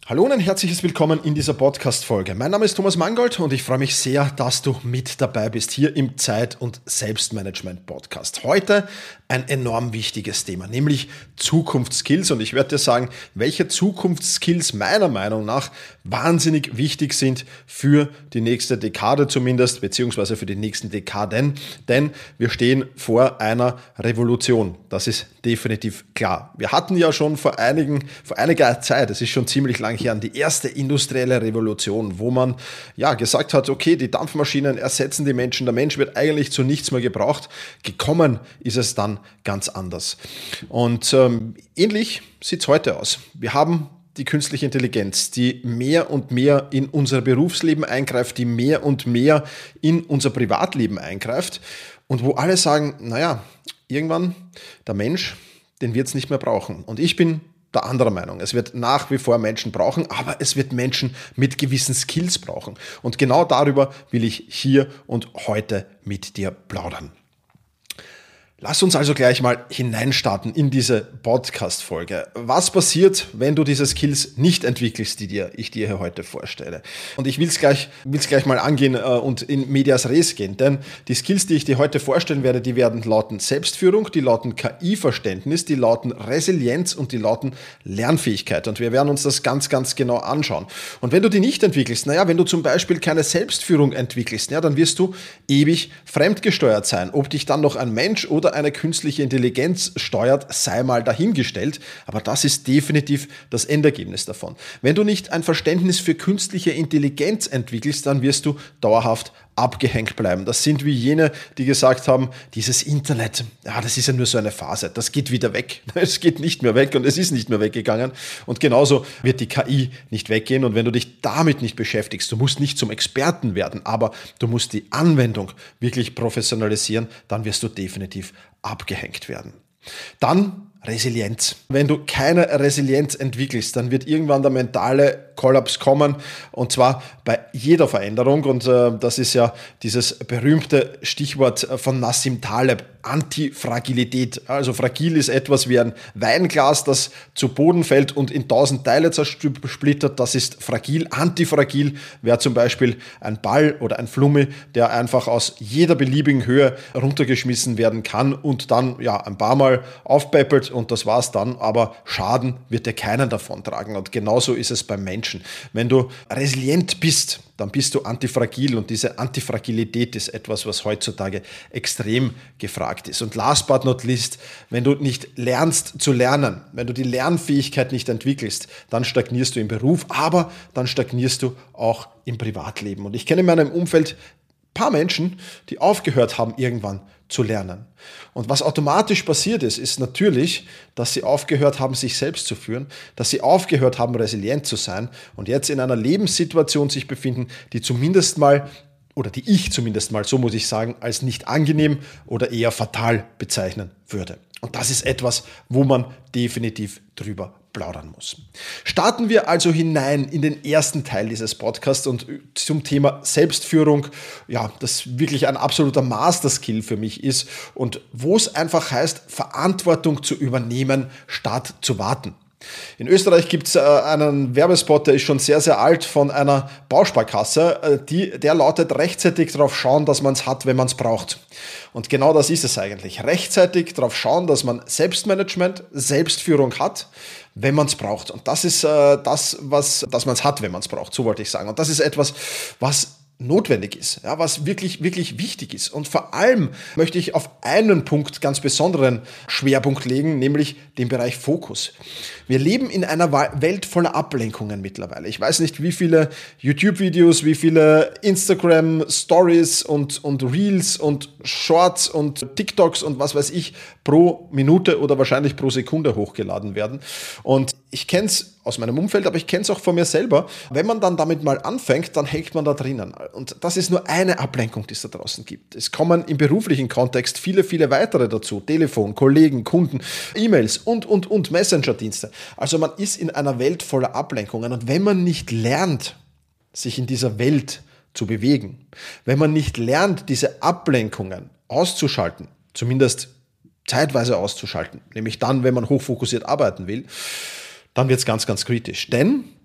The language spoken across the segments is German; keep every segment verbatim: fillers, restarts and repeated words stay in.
Hallo und ein herzliches Willkommen in dieser Podcast-Folge. Mein Name ist Thomas Mangold und ich freue mich sehr, dass du mit dabei bist hier im Zeit- und Selbstmanagement-Podcast. Heute ein enorm wichtiges Thema, nämlich Zukunftsskills. Und ich werde dir sagen, welche Zukunftsskills meiner Meinung nach wahnsinnig wichtig sind für die nächste Dekade zumindest, beziehungsweise für die nächsten Dekaden. Denn wir stehen vor einer Revolution. Das ist definitiv klar. Wir hatten ja schon vor einigen, vor einiger Zeit, es ist schon ziemlich lang her, die erste industrielle Revolution, wo man ja gesagt hat, okay, die Dampfmaschinen ersetzen die Menschen, der Mensch wird eigentlich zu nichts mehr gebraucht. Gekommen ist es dann ganz anders. Und ähm, ähnlich sieht es heute aus. Wir haben die künstliche Intelligenz, die mehr und mehr in unser Berufsleben eingreift, die mehr und mehr in unser Privatleben eingreift und wo alle sagen, naja, irgendwann der Mensch, den wird es nicht mehr brauchen. Und ich bin der anderer Meinung. Es wird nach wie vor Menschen brauchen, aber es wird Menschen mit gewissen Skills brauchen. Und genau darüber will ich hier und heute mit dir plaudern. Lass uns also gleich mal hineinstarten in diese Podcast-Folge. Was passiert, wenn du diese Skills nicht entwickelst, die dir, ich dir hier heute vorstelle? Und ich will es gleich, will's gleich mal angehen äh, und in medias res gehen, denn die Skills, die ich dir heute vorstellen werde, die werden lauten Selbstführung, die lauten K I-Verständnis, die lauten Resilienz und die lauten Lernfähigkeit. Und wir werden uns das ganz, ganz genau anschauen. Und wenn du die nicht entwickelst, naja, wenn du zum Beispiel keine Selbstführung entwickelst, ja, dann wirst du ewig fremdgesteuert sein. Ob dich dann noch ein Mensch oder eine künstliche Intelligenz steuert, sei mal dahingestellt, aber das ist definitiv das Endergebnis davon. Wenn du nicht ein Verständnis für künstliche Intelligenz entwickelst, dann wirst du dauerhaft abgehängt bleiben. Das sind wie jene, die gesagt haben, dieses Internet, ja, das ist ja nur so eine Phase, das geht wieder weg. Es geht nicht mehr weg und es ist nicht mehr weggegangen und genauso wird die K I nicht weggehen und wenn du dich damit nicht beschäftigst, du musst nicht zum Experten werden, aber du musst die Anwendung wirklich professionalisieren, dann wirst du definitiv abgehängt werden. Dann Resilienz. Wenn du keine Resilienz entwickelst, dann wird irgendwann der mentale Kollaps kommen und zwar bei jeder Veränderung und äh, das ist ja dieses berühmte Stichwort von Nassim Taleb, Antifragilität. Also fragil ist etwas wie ein Weinglas, das zu Boden fällt und in tausend Teile zersplittert, das ist fragil. Antifragil wäre zum Beispiel ein Ball oder ein Flummi, der einfach aus jeder beliebigen Höhe runtergeschmissen werden kann und dann ja ein paar Mal aufpäppelt und das war's dann, aber Schaden wird dir keinen davon tragen und genauso ist es beim Menschen. Wenn du resilient bist, dann bist du antifragil und diese Antifragilität ist etwas, was heutzutage extrem gefragt ist. Und last but not least, wenn du nicht lernst zu lernen, wenn du die Lernfähigkeit nicht entwickelst, dann stagnierst du im Beruf, aber dann stagnierst du auch im Privatleben. Und ich kenne in meinem Umfeld ein paar Menschen, die aufgehört haben, irgendwann zu lernen. Und was automatisch passiert ist, ist natürlich, dass sie aufgehört haben, sich selbst zu führen, dass sie aufgehört haben, resilient zu sein und jetzt in einer Lebenssituation sich befinden, die zumindest mal, oder die ich zumindest mal, so muss ich sagen, als nicht angenehm oder eher fatal bezeichnen würde. Und das ist etwas, wo man definitiv drüber plaudern muss. Starten wir also hinein in den ersten Teil dieses Podcasts und zum Thema Selbstführung, ja, das wirklich ein absoluter Master-Skill für mich ist und wo es einfach heißt, Verantwortung zu übernehmen, statt zu warten. In Österreich gibt es äh, einen Werbespot, der ist schon sehr, sehr alt, von einer Bausparkasse. Äh, die, der lautet, rechtzeitig darauf schauen, dass man es hat, wenn man es braucht. Und genau das ist es eigentlich. Rechtzeitig darauf schauen, dass man Selbstmanagement, Selbstführung hat, wenn man es braucht. Und das ist äh, das, was, dass man es hat, wenn man es braucht. So wollte ich sagen. Und das ist etwas, was notwendig ist, ja, was wirklich, wirklich wichtig ist. Und vor allem möchte ich auf einen Punkt ganz besonderen Schwerpunkt legen, nämlich den Bereich Fokus. Wir leben in einer Welt voller Ablenkungen mittlerweile. Ich weiß nicht, wie viele YouTube-Videos, wie viele Instagram-Stories und, und Reels und Shorts und TikToks und was weiß ich pro Minute oder wahrscheinlich pro Sekunde hochgeladen werden. Und ich kenne es aus meinem Umfeld, aber ich kenne es auch von mir selber. Wenn man dann damit mal anfängt, dann hängt man da drinnen. Und das ist nur eine Ablenkung, die es da draußen gibt. Es kommen im beruflichen Kontext viele, viele weitere dazu. Telefon, Kollegen, Kunden, E-Mails und, und, und, Messenger-Dienste. Also man ist in einer Welt voller Ablenkungen. Und wenn man nicht lernt, sich in dieser Welt zu bewegen, wenn man nicht lernt, diese Ablenkungen auszuschalten, zumindest zeitweise auszuschalten, nämlich dann, wenn man hochfokussiert arbeiten will, dann wird es ganz, ganz kritisch. Denn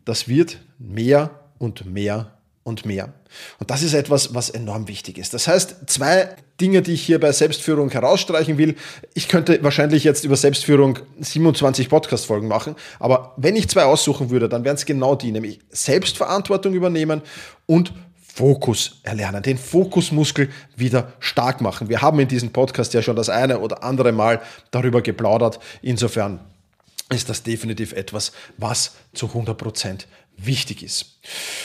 das wird mehr und mehr und mehr. Und das ist etwas, was enorm wichtig ist. Das heißt, zwei Dinge, die ich hier bei Selbstführung herausstreichen will. Ich könnte wahrscheinlich jetzt über Selbstführung siebenundzwanzig Podcast-Folgen machen, aber wenn ich zwei aussuchen würde, dann wären es genau die, nämlich Selbstverantwortung übernehmen und Fokus erlernen, den Fokusmuskel wieder stark machen. Wir haben in diesem Podcast ja schon das eine oder andere Mal darüber geplaudert. Insofern ist das definitiv etwas, was zu hundert Prozent wichtig ist.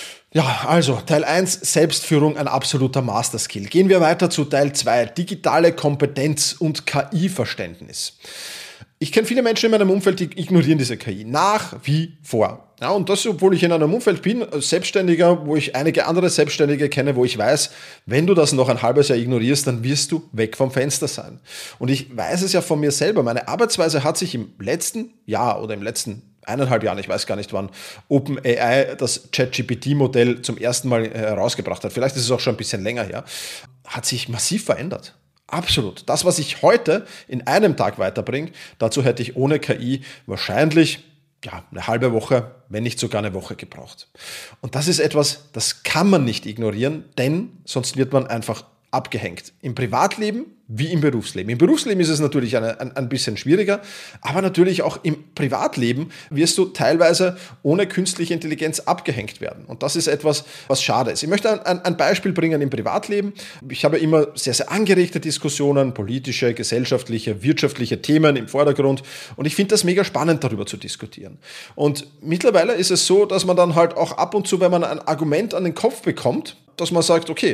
Ja, also Teil eins, Selbstführung, ein absoluter Masterskill. Gehen wir weiter zu Teil zwei, digitale Kompetenz und K I-Verständnis. Ich kenne viele Menschen in meinem Umfeld, die ignorieren diese K I nach wie vor. Ja, und das, obwohl ich in einem Umfeld bin, als Selbstständiger, wo ich einige andere Selbstständige kenne, wo ich weiß, wenn du das noch ein halbes Jahr ignorierst, dann wirst du weg vom Fenster sein. Und ich weiß es ja von mir selber. Meine Arbeitsweise hat sich im letzten Jahr oder im letzten eineinhalb Jahren, ich weiß gar nicht wann, OpenAI das ChatGPT-Modell zum ersten Mal herausgebracht hat. Vielleicht ist es auch schon ein bisschen länger her. Hat sich massiv verändert. Absolut. Das, was ich heute in einem Tag weiterbringe, dazu hätte ich ohne K I wahrscheinlich ja, eine halbe Woche, wenn nicht sogar eine Woche gebraucht. Und das ist etwas, das kann man nicht ignorieren, denn sonst wird man einfach abgehängt. Im Privatleben wie im Berufsleben. Im Berufsleben ist es natürlich eine, ein, ein bisschen schwieriger, aber natürlich auch im Privatleben wirst du teilweise ohne künstliche Intelligenz abgehängt werden. Und das ist etwas, was schade ist. Ich möchte ein, ein Beispiel bringen im Privatleben. Ich habe immer sehr, sehr angeregte Diskussionen, politische, gesellschaftliche, wirtschaftliche Themen im Vordergrund. Und ich finde das mega spannend, darüber zu diskutieren. Und mittlerweile ist es so, dass man dann halt auch ab und zu, wenn man ein Argument an den Kopf bekommt, dass man sagt, okay,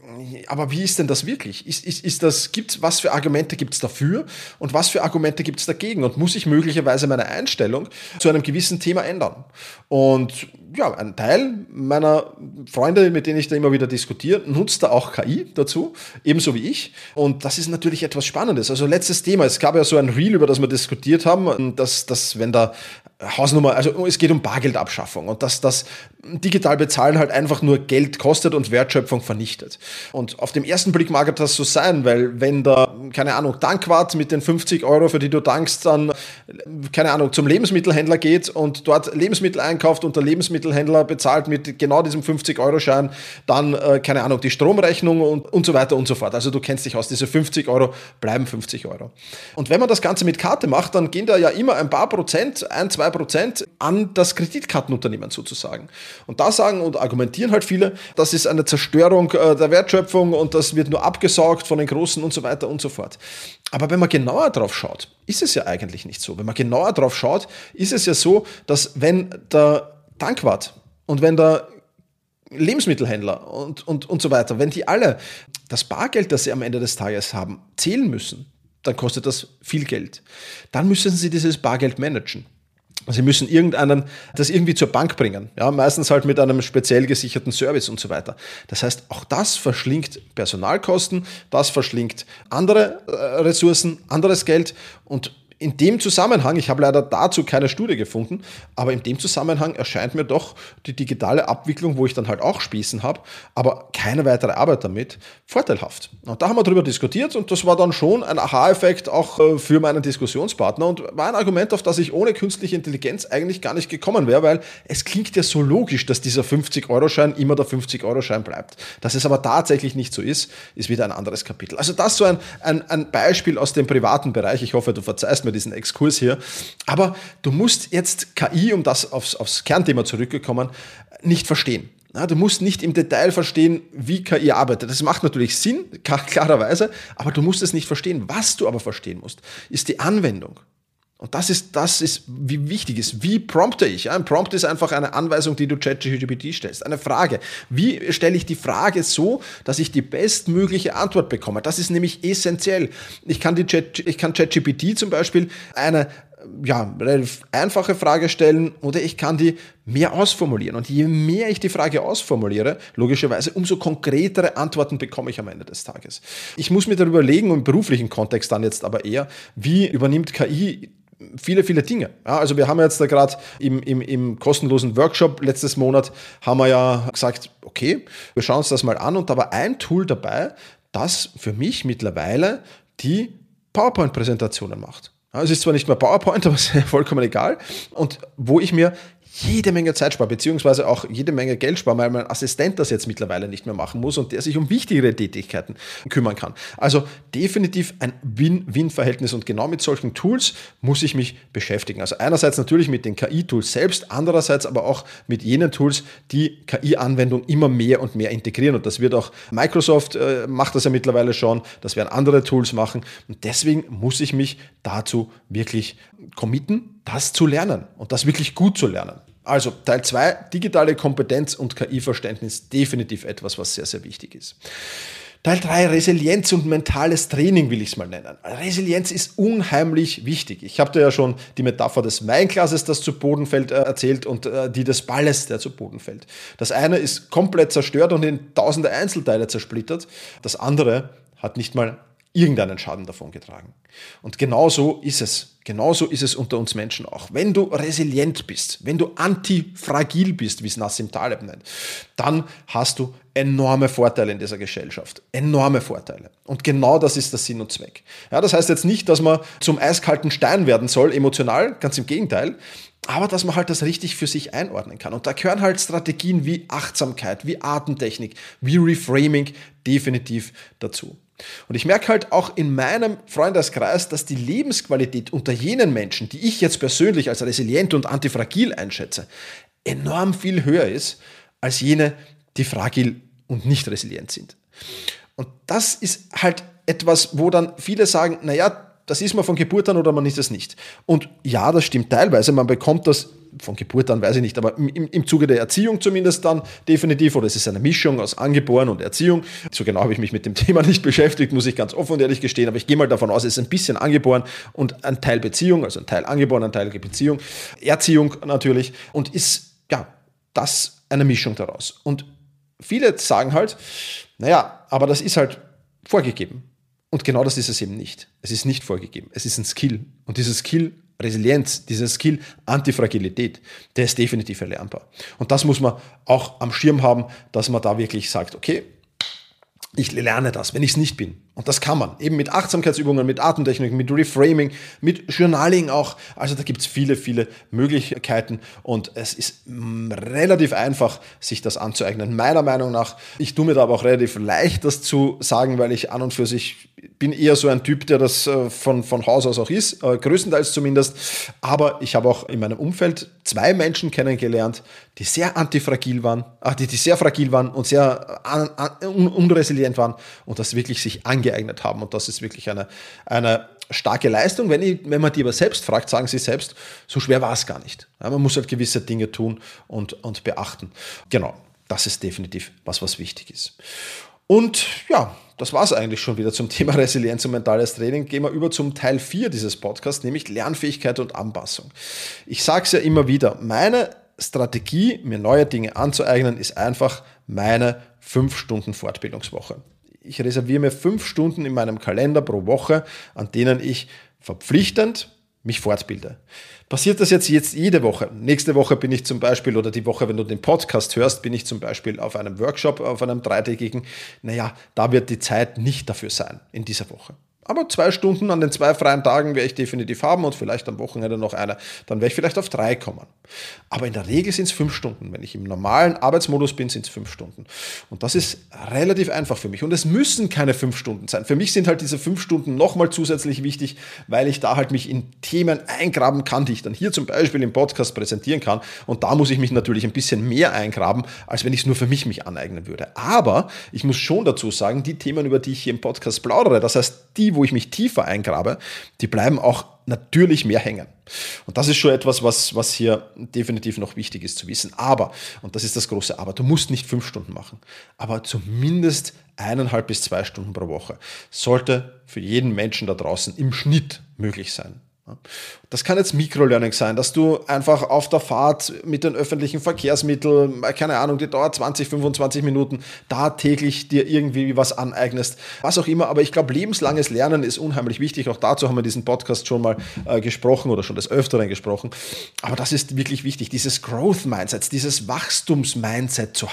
aber wie ist denn das wirklich? Ist, ist, ist das, gibt's, was für Argumente gibt es dafür und was für Argumente gibt es dagegen? Und muss ich möglicherweise meine Einstellung zu einem gewissen Thema ändern? Und ja, ein Teil meiner Freunde, mit denen ich da immer wieder diskutiere, nutzt da auch K I dazu, ebenso wie ich. Und das ist natürlich etwas Spannendes. Also letztes Thema, es gab ja so ein Reel, über das wir diskutiert haben, dass, dass wenn da Hausnummer, also es geht um Bargeldabschaffung und dass das digital bezahlen halt einfach nur Geld kostet und Wertschöpfung vernichtet. Und auf den ersten Blick mag das so sein, weil wenn da, keine Ahnung, Tankwart mit den fünfzig Euro, für die du tankst, dann, keine Ahnung, zum Lebensmittelhändler geht und dort Lebensmittel einkauft und der Lebensmittelhändler bezahlt mit genau diesem fünfzig-Euro-Schein dann, äh, keine Ahnung, die Stromrechnung und, und so weiter und so fort. Also du kennst dich aus, diese fünfzig Euro bleiben fünfzig Euro. Und wenn man das Ganze mit Karte macht, dann gehen da ja immer ein paar Prozent, ein, zwei Prozent an das Kreditkartenunternehmen sozusagen. Und da sagen und argumentieren halt viele, das ist eine Zerstörung äh, der Wertschöpfung und das wird nur abgesaugt von den Großen und so weiter und so fort. Aber wenn man genauer drauf schaut, ist es ja eigentlich nicht so. Wenn man genauer drauf schaut, ist es ja so, dass wenn der Tankwart und wenn der Lebensmittelhändler und, und, und so weiter, wenn die alle das Bargeld, das sie am Ende des Tages haben, zählen müssen, dann kostet das viel Geld. Dann müssen sie dieses Bargeld managen. Sie müssen irgendeinen, das irgendwie zur Bank bringen. Ja, meistens halt mit einem speziell gesicherten Service und so weiter. Das heißt, auch das verschlingt Personalkosten, das verschlingt andere äh, Ressourcen, anderes Geld und in dem Zusammenhang, ich habe leider dazu keine Studie gefunden, aber in dem Zusammenhang erscheint mir doch die digitale Abwicklung, wo ich dann halt auch Spesen habe, aber keine weitere Arbeit damit, vorteilhaft. Und da haben wir darüber diskutiert und das war dann schon ein Aha-Effekt auch für meinen Diskussionspartner und war ein Argument, auf das ich ohne künstliche Intelligenz eigentlich gar nicht gekommen wäre, weil es klingt ja so logisch, dass dieser fünfzig-Euro-Schein immer der fünfzig-Euro-Schein bleibt. Dass es aber tatsächlich nicht so ist, ist wieder ein anderes Kapitel. Also das so ein, ein, ein Beispiel aus dem privaten Bereich. Ich hoffe, du verzeihst mir diesen Exkurs hier. Aber du musst jetzt K I, um das aufs, aufs Kernthema zurückgekommen, nicht verstehen. Ja, du musst nicht im Detail verstehen, wie K I arbeitet. Das macht natürlich Sinn, klarerweise, aber du musst es nicht verstehen. Was du aber verstehen musst, ist die Anwendung. Und das ist, das ist, wie wichtig ist. Wie prompte ich? Ein Prompt ist einfach eine Anweisung, die du ChatGPT stellst. Eine Frage. Wie stelle ich die Frage so, dass ich die bestmögliche Antwort bekomme? Das ist nämlich essentiell. Ich kann die Chat, ich kann ChatGPT zum Beispiel eine, ja, relativ einfache Frage stellen oder ich kann die mehr ausformulieren. Und je mehr ich die Frage ausformuliere, logischerweise, umso konkretere Antworten bekomme ich am Ende des Tages. Ich muss mir darüber überlegen, im beruflichen Kontext dann jetzt aber eher, wie übernimmt K I viele, viele Dinge. Ja, also wir haben jetzt da gerade im, im, im kostenlosen Workshop letztes Monat haben wir ja gesagt, okay, wir schauen uns das mal an und da war ein Tool dabei, das für mich mittlerweile die PowerPoint-Präsentationen macht. Ja, es ist zwar nicht mehr PowerPoint, aber es ist vollkommen egal und wo ich mir jede Menge Zeit spare, beziehungsweise auch jede Menge Geld spare, weil mein Assistent das jetzt mittlerweile nicht mehr machen muss und der sich um wichtigere Tätigkeiten kümmern kann. Also definitiv ein Win-Win-Verhältnis und genau mit solchen Tools muss ich mich beschäftigen. Also einerseits natürlich mit den K I-Tools selbst, andererseits aber auch mit jenen Tools, die K I-Anwendung immer mehr und mehr integrieren und das wird auch Microsoft äh, macht das ja mittlerweile schon, das werden andere Tools machen und deswegen muss ich mich dazu wirklich committen, das zu lernen und das wirklich gut zu lernen. Also Teil zwei, digitale Kompetenz und K I-Verständnis, definitiv etwas, was sehr, sehr wichtig ist. Teil drei, Resilienz und mentales Training will ich es mal nennen. Resilienz ist unheimlich wichtig. Ich habe dir ja schon die Metapher des Weinglases, das zu Boden fällt, erzählt und die des Balles, der zu Boden fällt. Das eine ist komplett zerstört und in tausende Einzelteile zersplittert. Das andere hat nicht mal irgendeinen Schaden davon getragen. Und genauso ist es. Genauso ist es unter uns Menschen auch. Wenn du resilient bist, wenn du antifragil bist, wie es Nassim Taleb nennt, dann hast du enorme Vorteile in dieser Gesellschaft. Enorme Vorteile. Und genau das ist der Sinn und Zweck. Ja, das heißt jetzt nicht, dass man zum eiskalten Stein werden soll, emotional, ganz im Gegenteil. Aber dass man halt das richtig für sich einordnen kann. Und da gehören halt Strategien wie Achtsamkeit, wie Atemtechnik, wie Reframing definitiv dazu. Und ich merke halt auch in meinem Freundeskreis, dass die Lebensqualität unter jenen Menschen, die ich jetzt persönlich als resilient und antifragil einschätze, enorm viel höher ist als jene, die fragil und nicht resilient sind. Und das ist halt etwas, wo dann viele sagen, naja, das ist man von Geburt an oder man ist es nicht. Und ja, das stimmt teilweise, man bekommt das von Geburt an, weiß ich nicht, aber im, im Zuge der Erziehung zumindest dann definitiv, oder es ist eine Mischung aus Angeboren und Erziehung. So genau habe ich mich mit dem Thema nicht beschäftigt, muss ich ganz offen und ehrlich gestehen, aber ich gehe mal davon aus, es ist ein bisschen angeboren und ein Teil Beziehung, also ein Teil angeboren, ein Teil Beziehung, Erziehung natürlich und ist, ja, das eine Mischung daraus. Und viele sagen halt, naja, aber das ist halt vorgegeben. Und genau das ist es eben nicht. Es ist nicht vorgegeben. Es ist ein Skill. Und dieses Skill Resilienz, dieser Skill Antifragilität, der ist definitiv erlernbar. Und das muss man auch am Schirm haben, dass man da wirklich sagt, okay, ich lerne das, wenn ich es nicht bin. Und das kann man. Eben mit Achtsamkeitsübungen, mit Atemtechniken, mit Reframing, mit Journaling auch. Also da gibt es viele, viele Möglichkeiten und es ist relativ einfach, sich das anzueignen. Meiner Meinung nach, ich tue mir da aber auch relativ leicht, das zu sagen, weil ich an und für sich bin eher so ein Typ, der das von, von Haus aus auch ist, äh, größtenteils zumindest. Aber ich habe auch in meinem Umfeld zwei Menschen kennengelernt, die sehr antifragil waren, ach, die, die sehr fragil waren und sehr an, an, un, unresilient waren und das wirklich sich angeeignet haben. Und das ist wirklich eine, eine starke Leistung. Wenn, ich, wenn man die aber selbst fragt, sagen sie selbst, so schwer war es gar nicht. Ja, man muss halt gewisse Dinge tun und, und beachten. Genau, das ist definitiv was, was wichtig ist. Und ja, das war es eigentlich schon wieder zum Thema Resilienz und mentales Training. Gehen wir über zum Teil vier dieses Podcasts, nämlich Lernfähigkeit und Anpassung. Ich sage es ja immer wieder, meine Strategie, mir neue Dinge anzueignen, ist einfach meine fünf Stunden Fortbildungswoche. Ich reserviere mir fünf Stunden in meinem Kalender pro Woche, an denen ich verpflichtend mich fortbilde. Passiert das jetzt, jetzt jede Woche? Nächste Woche bin ich zum Beispiel, oder die Woche, wenn du den Podcast hörst, bin ich zum Beispiel auf einem Workshop, auf einem dreitägigen. Naja, da wird die Zeit nicht dafür sein in dieser Woche. Aber zwei Stunden an den zwei freien Tagen werde ich definitiv haben und vielleicht am Wochenende noch eine. Dann werde ich vielleicht auf drei kommen. Aber in der Regel sind es fünf Stunden. Wenn ich im normalen Arbeitsmodus bin, sind es fünf Stunden. Und das ist relativ einfach für mich. Und es müssen keine fünf Stunden sein. Für mich sind halt diese fünf Stunden nochmal zusätzlich wichtig, weil ich da halt mich in Themen eingraben kann, die ich dann hier zum Beispiel im Podcast präsentieren kann. Und da muss ich mich natürlich ein bisschen mehr eingraben, als wenn ich es nur für mich mich aneignen würde. Aber ich muss schon dazu sagen, die Themen, über die ich hier im Podcast plaudere, das heißt, die, wo ich mich tiefer eingrabe, die bleiben auch natürlich mehr hängen. Und das ist schon etwas, was, was hier definitiv noch wichtig ist zu wissen. Aber, und das ist das große Aber, du musst nicht fünf Stunden machen, aber zumindest eineinhalb bis zwei Stunden pro Woche sollte für jeden Menschen da draußen im Schnitt möglich sein. Das kann jetzt Mikrolearning sein, dass du einfach auf der Fahrt mit den öffentlichen Verkehrsmitteln, keine Ahnung, die dauert zwanzig, fünfundzwanzig Minuten, da täglich dir irgendwie was aneignest, was auch immer. Aber ich glaube, lebenslanges Lernen ist unheimlich wichtig. Auch dazu haben wir diesen Podcast schon mal äh, gesprochen oder schon des Öfteren gesprochen. Aber das ist wirklich wichtig, dieses Growth-Mindset, dieses Wachstums-Mindset zu haben.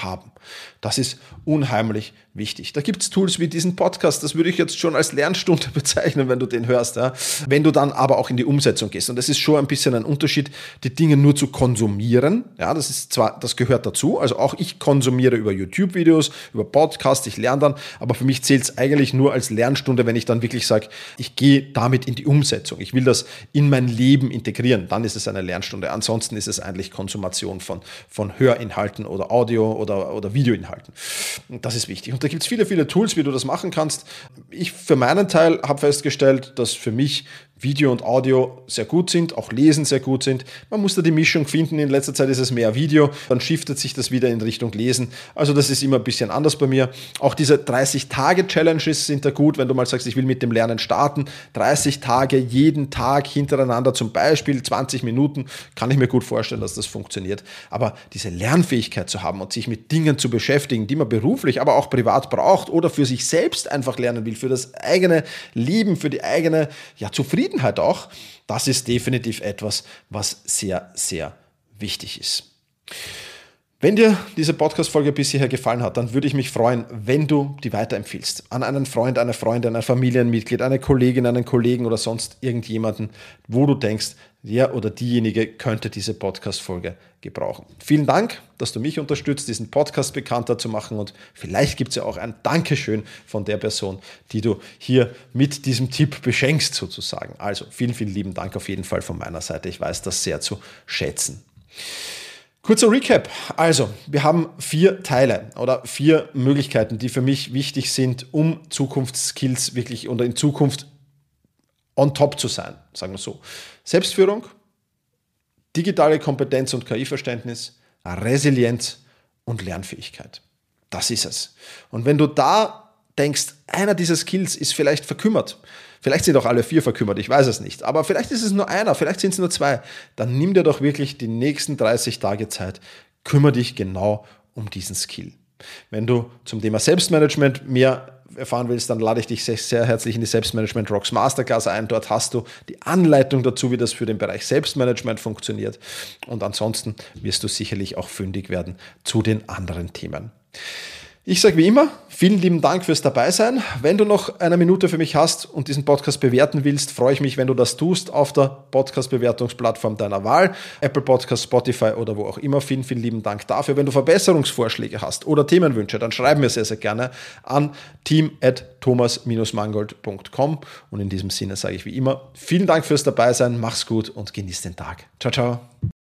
Das ist unheimlich wichtig. Da gibt es Tools wie diesen Podcast, das würde ich jetzt schon als Lernstunde bezeichnen, wenn du den hörst. Ja. Wenn du dann aber auch in die Umsetzung gehst. Und das ist schon ein bisschen ein Unterschied, die Dinge nur zu konsumieren. Ja, das ist zwar, das gehört dazu. Also auch ich konsumiere über YouTube-Videos, über Podcasts, ich lerne dann, aber für mich zählt es eigentlich nur als Lernstunde, wenn ich dann wirklich sage, ich gehe damit in die Umsetzung. Ich will das in mein Leben integrieren. Dann ist es eine Lernstunde. Ansonsten ist es eigentlich Konsumation von, von Hörinhalten oder Audio- oder, oder Videoinhalten. Und das ist wichtig. Und da gibt es viele, viele Tools, wie du das machen kannst. Ich für meinen Teil habe festgestellt, dass für mich Video und Audio sehr gut sind, auch Lesen sehr gut sind. Man muss da die Mischung finden. In letzter Zeit ist es mehr Video, dann shiftet sich das wieder in Richtung Lesen. Also das ist immer ein bisschen anders bei mir. Auch diese dreißig-Tage-Challenges sind da gut, wenn du mal sagst, ich will mit dem Lernen starten. dreißig Tage jeden Tag hintereinander, zum Beispiel zwanzig Minuten, kann ich mir gut vorstellen, dass das funktioniert. Aber diese Lernfähigkeit zu haben und sich mit Dingen zu beschäftigen, die man beruflich, aber auch privat braucht oder für sich selbst einfach lernen will, für das eigene Leben, für die eigene ja, Zufriedenheit auch, das ist definitiv etwas, was sehr, sehr wichtig ist. Wenn dir diese Podcast-Folge bis hierher gefallen hat, dann würde ich mich freuen, wenn du die weiterempfiehlst. An einen Freund, eine Freundin, ein Familienmitglied, eine Kollegin, einen Kollegen oder sonst irgendjemanden, wo du denkst, der oder diejenige könnte diese Podcast-Folge gebrauchen. Vielen Dank, dass du mich unterstützt, diesen Podcast bekannter zu machen und vielleicht gibt es ja auch ein Dankeschön von der Person, die du hier mit diesem Tipp beschenkst sozusagen. Also vielen, vielen lieben Dank auf jeden Fall von meiner Seite. Ich weiß das sehr zu schätzen. Kurzer Recap. Also, wir haben vier Teile oder vier Möglichkeiten, die für mich wichtig sind, um Zukunftsskills wirklich oder in Zukunft on top zu sein, sagen wir so. Selbstführung, digitale Kompetenz und K I-Verständnis, Resilienz und Lernfähigkeit. Das ist es. Und wenn du da denkst, einer dieser Skills ist vielleicht verkümmert, vielleicht sind auch alle vier verkümmert, ich weiß es nicht, aber vielleicht ist es nur einer, vielleicht sind es nur zwei, dann nimm dir doch wirklich die nächsten dreißig Tage Zeit, kümmere dich genau um diesen Skill. Wenn du zum Thema Selbstmanagement mehr erfahren willst, dann lade ich dich sehr, sehr herzlich in die Selbstmanagement Rocks Masterclass ein. Dort hast du die Anleitung dazu, wie das für den Bereich Selbstmanagement funktioniert. Und ansonsten wirst du sicherlich auch fündig werden zu den anderen Themen. Ich sage wie immer, vielen lieben Dank fürs Dabeisein. Wenn du noch eine Minute für mich hast und diesen Podcast bewerten willst, freue ich mich, wenn du das tust auf der Podcast-Bewertungsplattform deiner Wahl, Apple Podcast, Spotify oder wo auch immer. Vielen, vielen lieben Dank dafür. Wenn du Verbesserungsvorschläge hast oder Themenwünsche, dann schreib mir sehr, sehr gerne an team at thomas dash mangold punkt com. Und in diesem Sinne sage ich wie immer, vielen Dank fürs Dabeisein, mach's gut und genieß den Tag. Ciao, ciao.